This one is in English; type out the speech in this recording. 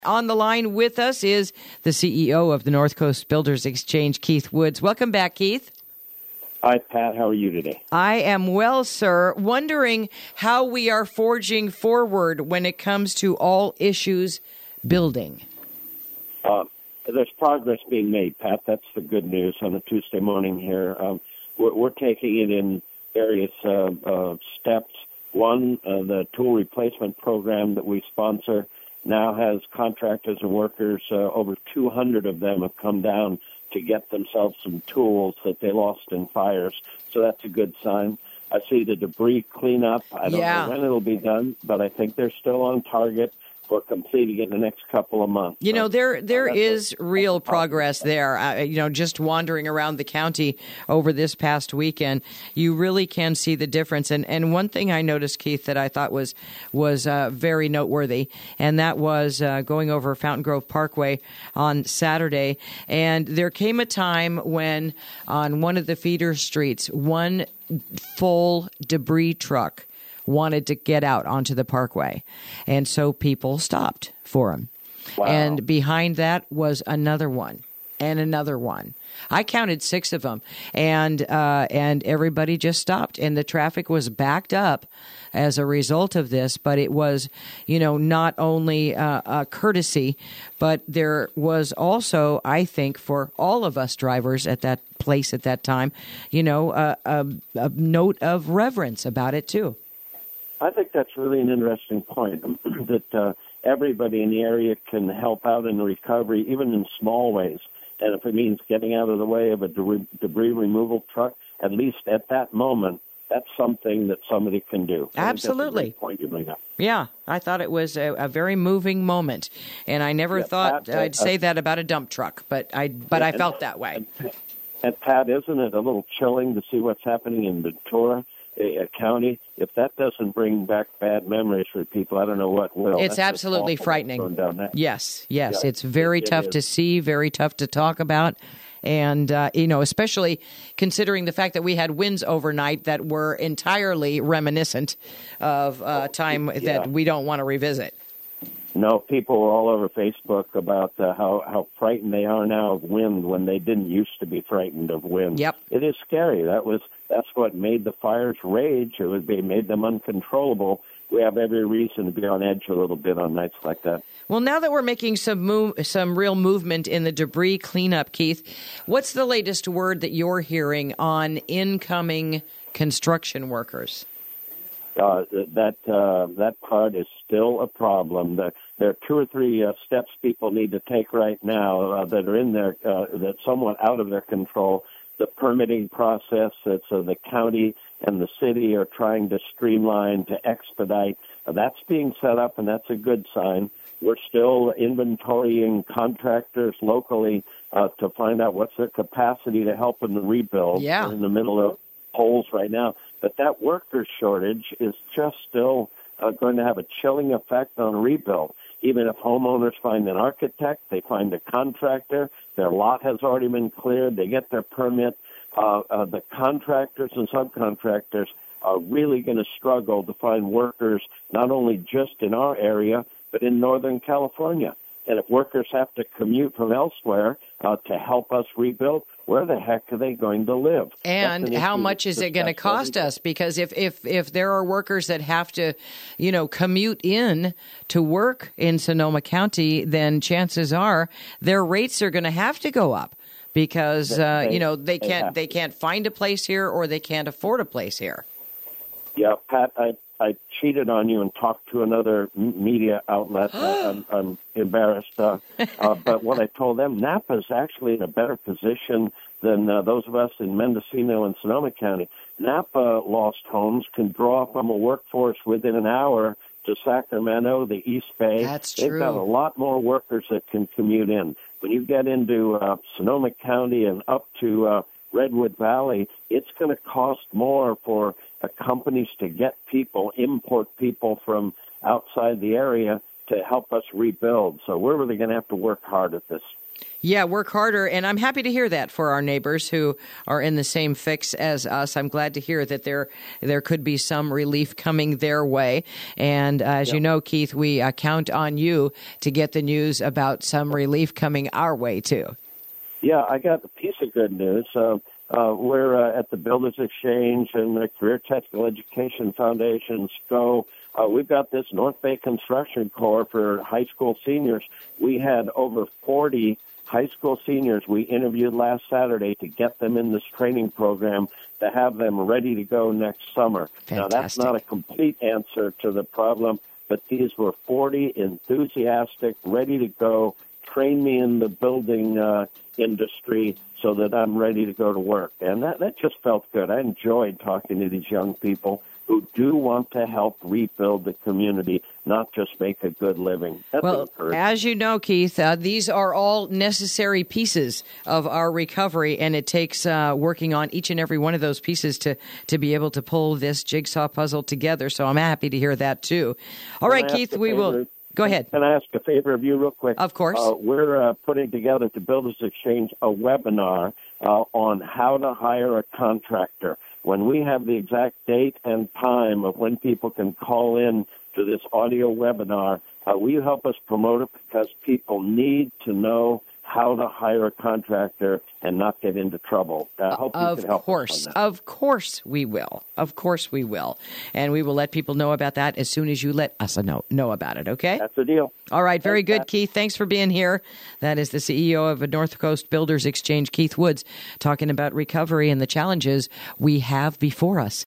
On the line with us is the CEO of the North Coast Builders Exchange, Keith Woods. Welcome back, Keith. Hi, Pat. How are you today? I am well, sir. Wondering how we are forging forward when it comes to all issues building. There's progress being made, Pat. That's the good news on a Tuesday morning here. We're taking it in various steps. One, the tool replacement program that we sponsor now has contractors and workers, over 200 of them have come down to get themselves some tools that they lost in fires. So that's a good sign. I see the debris cleanup. I don't know when it'll be done, but I think they're still on target for completing it in the next couple of months. You know, there is real progress there. Just wandering around the county over this past weekend, you really can see the difference. And one thing I noticed, Keith, that I thought was very noteworthy, and that was going over Fountain Grove Parkway on Saturday. And there came a time when on one of the feeder streets, one full debris truck wanted to get out onto the parkway. And so people stopped for him. Wow. And behind that was another one and another one. I counted 6 of them, and everybody just stopped, and the traffic was backed up as a result of this. But it was, not only a courtesy, but there was also, I think, for all of us drivers at that place at that time, a note of reverence about it too. I think that's really an interesting point, that everybody in the area can help out in the recovery, even in small ways. And if it means getting out of the way of a debris removal truck, at least at that moment, that's something that somebody can do. Absolutely. That's a great point you bring up. Yeah, I thought it was a very moving moment, and I never thought I'd say that about a dump truck, but I felt that way. And Pat, isn't it a little chilling to see what's happening in Ventura County? If that doesn't bring back bad memories for people, I don't know what will. It's absolutely frightening. Yes. Yeah, it's very tough to see, very tough to talk about. And, especially considering the fact that we had winds overnight that were entirely reminiscent of a time that we don't want to revisit. No, people were all over Facebook about how frightened they are now of wind when they didn't used to be frightened of wind. Yep. It is scary. That's what made the fires rage. It made them uncontrollable. We have every reason to be on edge a little bit on nights like that. Well, now that we're making some real movement in the debris cleanup, Keith, what's the latest word that you're hearing on incoming construction workers? That part is still a problem. There are 2 or 3 steps people need to take right now that are in their that's somewhat out of their control. The permitting process that the county and the city are trying to streamline, to expedite. That's being set up, and that's a good sign. We're still inventorying contractors locally to find out what's their capacity to help in the rebuild. Yeah. We're in the middle of holes right now. But that worker shortage is just still going to have a chilling effect on a rebuild. Even if homeowners find an architect, they find a contractor, their lot has already been cleared, they get their permit, the contractors and subcontractors are really going to struggle to find workers not only just in our area, but in Northern California. And if workers have to commute from elsewhere to help us rebuild, where the heck are they going to live? And how much is it going to cost us? Because if there are workers that have to, commute in to work in Sonoma County, then chances are their rates are going to have to go up because they can't find a place here or they can't afford a place here. Yeah, Pat, I cheated on you and talked to another media outlet. I'm embarrassed. But what I told them, Napa's actually in a better position than those of us in Mendocino and Sonoma County. Napa lost homes can draw from a workforce within an hour to Sacramento, the East Bay. That's true. They've got a lot more workers that can commute in. When you get into Sonoma County and up to Redwood Valley, it's going to cost more for companies to get people, import people from outside the area to help us rebuild. So we're really going to have to work hard at this. Yeah, work harder, and I'm happy to hear that for our neighbors who are in the same fix as us. I'm glad to hear that there could be some relief coming their way. And as you know, Keith, we count on you to get the news about some relief coming our way, too. Yeah, I got a piece of good news. We're at the Builders Exchange and the Career Technical Education Foundation, SCO. We've got this North Bay Construction Corps for high school seniors. We had over 40 high school seniors we interviewed last Saturday to get them in this training program to have them ready to go next summer. Fantastic. Now, that's not a complete answer to the problem, but these were 40 enthusiastic, ready to go, train me in the building industry so that I'm ready to go to work. And that just felt good. I enjoyed talking to these young people who do want to help rebuild the community, not just make a good living. That's well, as you know, Keith, these are all necessary pieces of our recovery, and it takes working on each and every one of those pieces to be able to pull this jigsaw puzzle together. So I'm happy to hear that, too. All right, Keith, we will... Go ahead. Can I ask a favor of you real quick? Of course. We're putting together at the Builders Exchange a webinar on how to hire a contractor. When we have the exact date and time of when people can call in to this audio webinar, will you help us promote it? Because people need to know how to hire a contractor and not get into trouble. I hope you can help us on that. Of course we will. Of course we will. And we will let people know about that as soon as you let us know about it, okay? That's the deal. All right, very good, Keith. Thanks for being here. That is the CEO of North Coast Builders Exchange, Keith Woods, talking about recovery and the challenges we have before us.